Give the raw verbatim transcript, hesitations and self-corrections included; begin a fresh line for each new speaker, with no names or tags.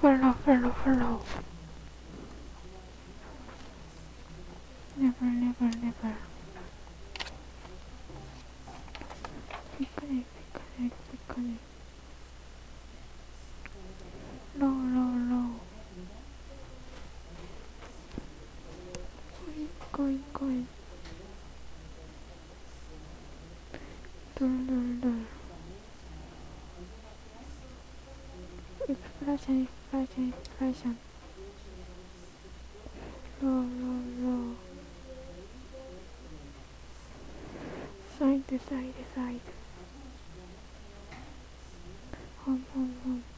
follow, follow, follow. Never, never, never. Picnic, picnic, picnic. Low, low, low. Going, going. Dul, dul, dul. Explosion, explosion, explosion. Low, low, low. Side to side to side. Home, home, home.